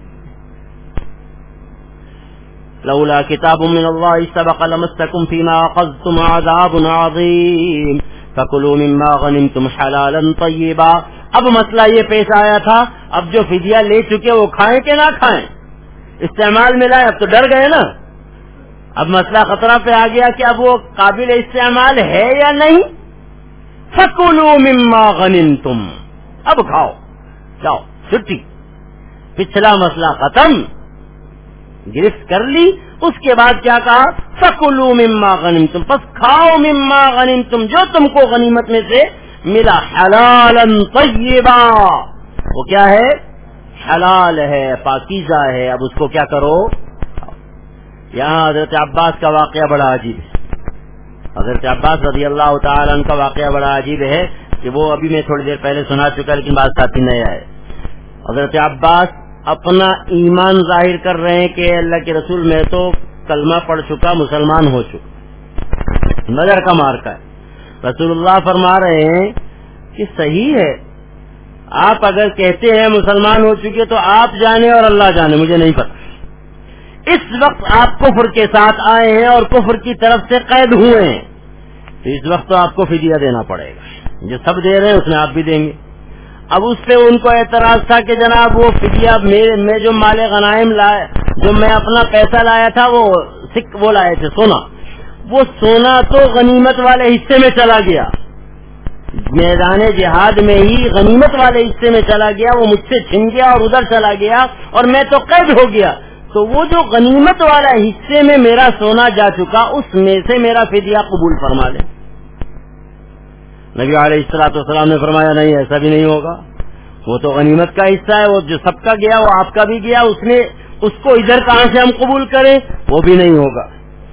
لولا کتاب من اللہ سبق لمسکم فیما اخذتم عذاب عظیم فکلوا مما غنمتم حلالا طیبا. اب مسئلہ یہ پیش آیا تھا، اب جو فدیہ لے چکے وہ کھائیں کہ نہ کھائیں؟ استعمال میں لائے، اب تو ڈر گئے نا. اب مسئلہ خطرہ پہ آ گیا کہ اب وہ قابل استعمال ہے یا نہیں. فکلوا مما غنمتم، اب کھاؤ، جاؤ چھٹی، پچھلا مسئلہ ختم، گرفت کر لی۔ اس کے بعد کیا کہا؟ فَكُلُوا مِمَّا غَنِمْتُمْ، پس کھاؤ مما غنمتم، جو تم کو غنیمت میں سے ملا، حلالا طیبا، وہ کیا ہے؟ حلال ہے، پاکیزہ ہے، اب اس کو کیا کرو؟ یہاں حضرت عباس کا واقعہ بڑا عجیب ہے۔ حضرت عباس رضی اللہ تعالیٰ عنہ کا واقعہ بڑا عجیب ہے کہ وہ ابھی میں تھوڑی دیر پہلے سنا چکا، لیکن بعض ساتھی نئے آئے۔ حضرت عباس اپنا ایمان ظاہر کر رہے ہیں کہ اللہ کے رسول میں تو کلمہ پڑھ چکا، مسلمان ہو چکا، نظر کا مارکا ہے۔ رسول اللہ فرما رہے ہیں کہ صحیح ہے، آپ اگر کہتے ہیں مسلمان ہو چکے تو آپ جانے اور اللہ جانے، مجھے نہیں پتا۔ اس وقت آپ کفر کے ساتھ آئے ہیں اور کفر کی طرف سے قید ہوئے ہیں، تو اس وقت تو آپ کو فدیہ دینا پڑے گا، جو سب دے رہے ہیں اس میں آپ بھی دیں گے۔ اب اس سے ان کو اعتراض تھا کہ جناب وہ فدیہ میں جو مال غنائم لائے، جو میں اپنا پیسہ لایا تھا، وہ لائے تھے سونا، وہ سونا تو غنیمت والے حصے میں چلا گیا، میدان جہاد میں ہی غنیمت والے حصے میں چلا گیا، وہ مجھ سے چھن گیا اور ادھر چلا گیا اور میں تو قید ہو گیا، تو وہ جو غنیمت والا حصے میں میرا سونا جا چکا، اس میں سے میرا فدیہ قبول فرما لیں۔ نبی علیہ الصلوۃ والسلام نے فرمایا نہیں، ایسا بھی نہیں ہوگا، وہ تو غنیمت کا حصہ ہے، وہ جو سب کا گیا وہ آپ کا بھی گیا، اس کو ادھر کہاں سے ہم قبول کریں؟ وہ بھی نہیں ہوگا۔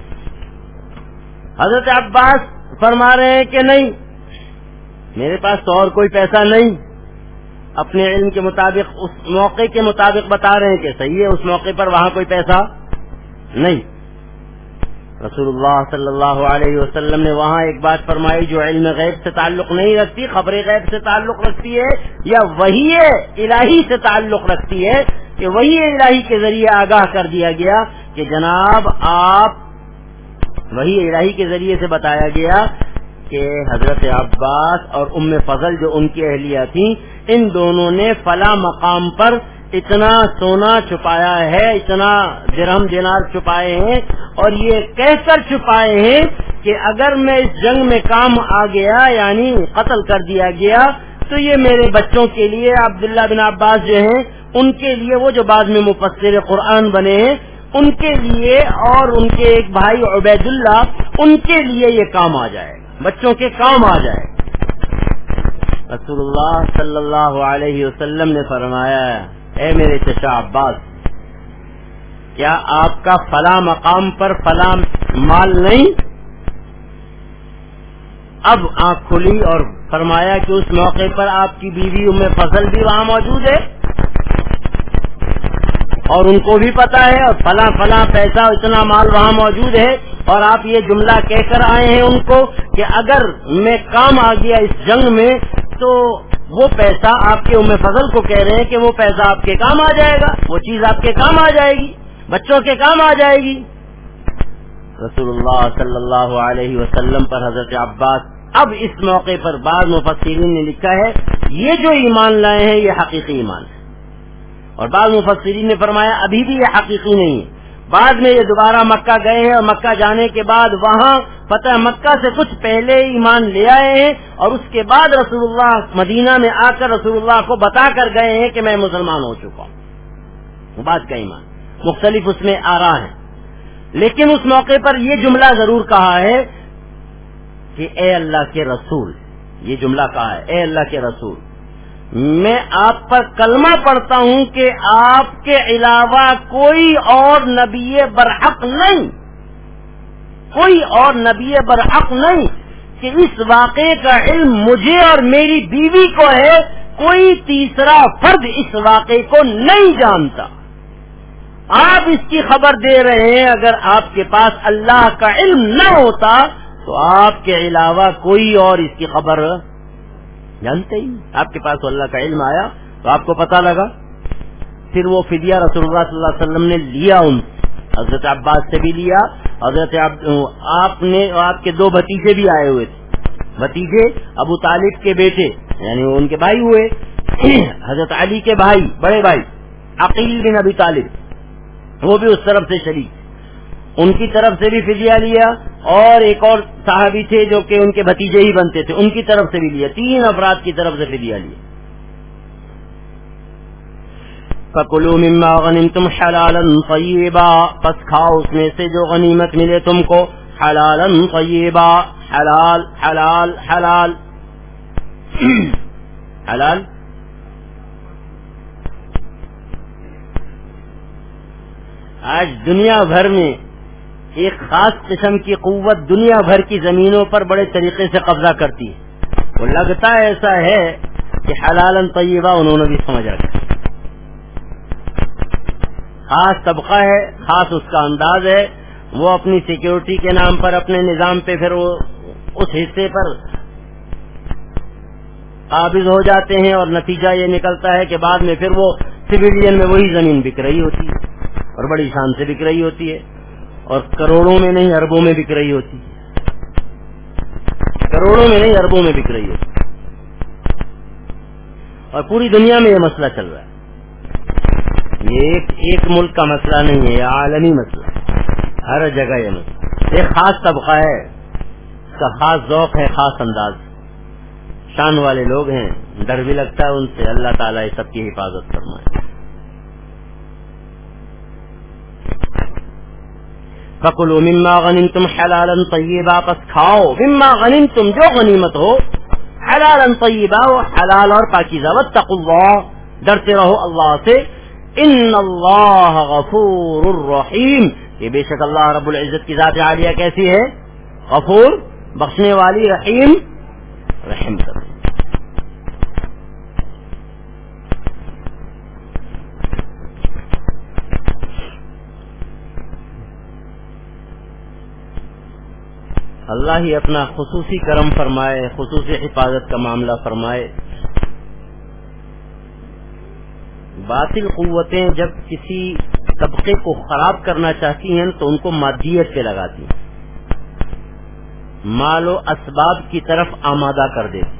حضرت عباس فرما رہے ہیں کہ نہیں، میرے پاس تو اور کوئی پیسہ نہیں، اپنے علم کے مطابق اس موقع کے مطابق بتا رہے ہیں کہ صحیح ہے، اس موقع پر وہاں کوئی پیسہ نہیں۔ رسول اللہ صلی اللہ علیہ وسلم نے وہاں ایک بات فرمائی جو علم غیب سے تعلق نہیں رکھتی، خبر غیب سے تعلق رکھتی ہے یا وحی الہی سے تعلق رکھتی ہے، کہ وحی الہی کے ذریعے آگاہ کر دیا گیا کہ جناب آپ، وحی الہی کے ذریعے سے بتایا گیا کہ حضرت عباس اور ام فضل جو ان کی اہلیہ تھیں، ان دونوں نے فلاں مقام پر اتنا سونا چھپایا ہے، اتنا درہم دینار چھپائے ہیں، اور یہ کہہ کر چھپائے ہیں کہ اگر میں اس جنگ میں کام آ گیا، یعنی قتل کر دیا گیا، تو یہ میرے بچوں کے لیے، عبداللہ بن عباس جو ہیں ان کے لیے، وہ جو بعد میں مفسر قرآن بنے ہیں، ان کے لیے، اور ان کے ایک بھائی عبید اللہ، ان کے لیے یہ کام آ جائے گا، بچوں کے کام آ جائے گا۔ رسول اللہ صلی اللہ علیہ وسلم نے فرمایا، اے میرے چچا عباس، کیا آپ کا فلاں مقام پر فلاں مال نہیں؟ اب آنکھ کھلی اور فرمایا کہ اس موقع پر آپ کی بیوی ام فضل بھی وہاں موجود ہے اور ان کو بھی پتا ہے، اور فلاں فلاں پیسہ اتنا مال وہاں موجود ہے، اور آپ یہ جملہ کہہ کر آئے ہیں ان کو کہ اگر میں کام آ گیا اس جنگ میں تو وہ پیسہ آپ کے ام فضل کو کہہ رہے ہیں کہ وہ پیسہ آپ کے کام آ جائے گا، وہ چیز آپ کے کام آ جائے گی، بچوں کے کام آ جائے گی۔ رسول اللہ صلی اللہ علیہ وسلم پر حضرت عباس، اب اس موقع پر بعض مفسرین نے لکھا ہے یہ جو ایمان لائے ہیں یہ حقیقی ایمان ہے، اور بعض مفسرین نے فرمایا ابھی بھی یہ حقیقی نہیں ہے، بعد میں یہ دوبارہ مکہ گئے ہیں اور مکہ جانے کے بعد وہاں فتح مکہ سے کچھ پہلے ایمان لے آئے ہیں، اور اس کے بعد رسول اللہ مدینہ میں آ کر رسول اللہ کو بتا کر گئے ہیں کہ میں مسلمان ہو چکا ہوں، وہ بات کا ایمان مختلف اس میں آ رہا ہے، لیکن اس موقع پر یہ جملہ ضرور کہا ہے کہ اے اللہ کے رسول، یہ جملہ کہا ہے اے اللہ کے رسول، میں آپ پر کلمہ پڑھتا ہوں کہ آپ کے علاوہ کوئی اور نبی برحق نہیں، کوئی اور نبی برحق نہیں، کہ اس واقعے کا علم مجھے اور میری بیوی کو ہے، کوئی تیسرا فرد اس واقعے کو نہیں جانتا، آپ اس کی خبر دے رہے ہیں، اگر آپ کے پاس اللہ کا علم نہ ہوتا تو آپ کے علاوہ کوئی اور اس کی خبر جانتے ہی، آپ کے پاس اللہ کا علم آیا تو آپ کو پتہ لگا۔ پھر وہ فدیہ رسول اللہ صلی اللہ علیہ وسلم نے لیا، ان حضرت عباس سے بھی لیا، حضرت آپ نے، آپ کے دو بھتیجے بھی آئے ہوئے تھے، بھتیجے ابو طالب کے بیٹے، یعنی ان کے بھائی ہوئے، حضرت علی کے بھائی، بڑے بھائی عقیل بن ابی طالب، وہ بھی اس طرف سے شریک، ان کی طرف سے بھی فدیہ لیا، اور ایک اور صحابی تھے جو کہ ان کے بھتیجے ہی بنتے تھے، ان کی طرف سے بھی لیا، 3 افراد کی طرف سے فدیہ لیا۔ فَكُلُوا مِمَّا غَنِمْتُمْ حَلَالًا طَيِّبًا، پس کھاؤ اس میں سے جو غنیمت ملے تم کو، حلالا طیبا، حلال حلال حلال حلال۔ آج دنیا بھر میں ایک خاص قسم کی قوت دنیا بھر کی زمینوں پر بڑے طریقے سے قبضہ کرتی ہے، وہ لگتا ایسا ہے کہ حلالا طیبا انہوں نے بھی سمجھ رکھا، خاص طبقہ ہے، خاص اس کا انداز ہے، وہ اپنی سیکیورٹی کے نام پر اپنے نظام پہ پھر وہ اس حصے پر قابض ہو جاتے ہیں، اور نتیجہ یہ نکلتا ہے کہ بعد میں پھر وہ سویلین میں وہی زمین بک رہی ہوتی ہے اور بڑی شان سے بک رہی ہوتی ہے، اور کروڑوں میں نہیں اربوں میں بک رہی ہوتی ہے، کروڑوں میں نہیں اربوں میں بک رہی ہوتی ہے، اور پوری دنیا میں یہ مسئلہ چل رہا ہے۔ یہ ایک ملک کا مسئلہ نہیں ہے، یہ عالمی مسئلہ، ہر جگہ یہ مسئلہ۔ ایک خاص طبقہ ہے، اس کا خاص ذوق ہے، خاص انداز، شان والے لوگ ہیں، ڈر بھی لگتا ہے ان سے، اللہ تعالیٰ یہ سب کی حفاظت فرمائے۔ فَكُلُوا مِمَّا غَنِمْتُمْ حَلَالًا طَيِّبًا، پس کھاؤ مما غنمتم جو غنیمت ہو، حلالا طیبا، حلال اور پاکیزہ، واتقوا اللہ، ڈرتے رہو اللہ سے، ان اللہ غفور الرحیم، یہ بے شک اللہ رب العزت کی ذات عالیہ کیسی ہے؟ غفور، بخشنے والی، رحیم، رحم کرنے۔ اللہ ہی اپنا خصوصی کرم فرمائے، خصوصی حفاظت کا معاملہ فرمائے۔ باطل قوتیں جب کسی طبقے کو خراب کرنا چاہتی ہیں تو ان کو مادیت پہ لگاتی ہیں، مال و اسباب کی طرف آمادہ کر دیتی۔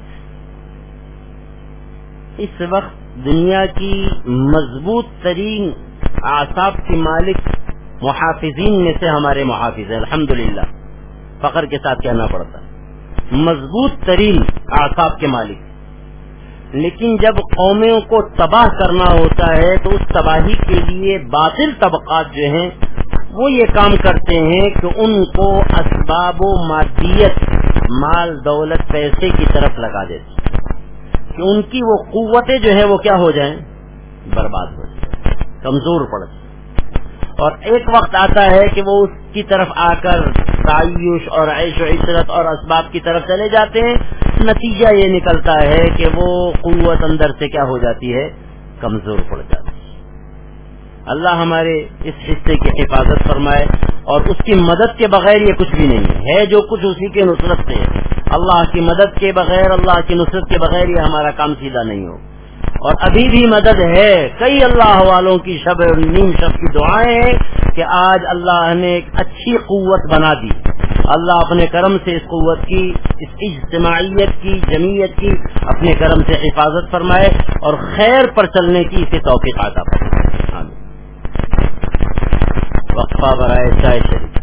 اس وقت دنیا کی مضبوط ترین اعصاب کے مالک محافظین میں سے ہمارے محافظ ہیں، الحمدللہ، فخر کے ساتھ کہنا پڑتا ہے، مضبوط ترین اعصاب کے مالک۔ لیکن جب قوموں کو تباہ کرنا ہوتا ہے تو اس تباہی کے لیے باطل طبقات جو ہیں وہ یہ کام کرتے ہیں کہ ان کو اسباب و مادیت، مال دولت پیسے کی طرف لگا دیتے کہ ان کی وہ قوتیں جو ہیں وہ کیا ہو جائیں، برباد ہو جائیں، کمزور پڑ جائیں، اور ایک وقت آتا ہے کہ وہ اس کی طرف آ کر تعیش اور عیش و عشرت اور اسباب کی طرف چلے جاتے ہیں، نتیجہ یہ نکلتا ہے کہ وہ قوت اندر سے کیا ہو جاتی ہے، کمزور پڑ جاتی ہے۔ اللہ ہمارے اس حصے کی حفاظت فرمائے، اور اس کی مدد کے بغیر یہ کچھ بھی نہیں ہے، جو کچھ اسی کے نصرت سے ہے، اللہ کی مدد کے بغیر، اللہ کی نصرت کے بغیر یہ ہمارا کام سیدھا نہیں ہو۔ اور ابھی بھی مدد ہے، کئی اللہ والوں کی شب اور نیم شب کی دعائیں ہیں کہ آج اللہ نے ایک اچھی قوت بنا دی، اللہ اپنے کرم سے اس قوت کی، اس اجتماعیت کی، جمعیت کی اپنے کرم سے حفاظت فرمائے اور خیر پر چلنے کی اسے توفیق عطا فرمائے۔ آمین۔ وقفہ برائے چائے شریف۔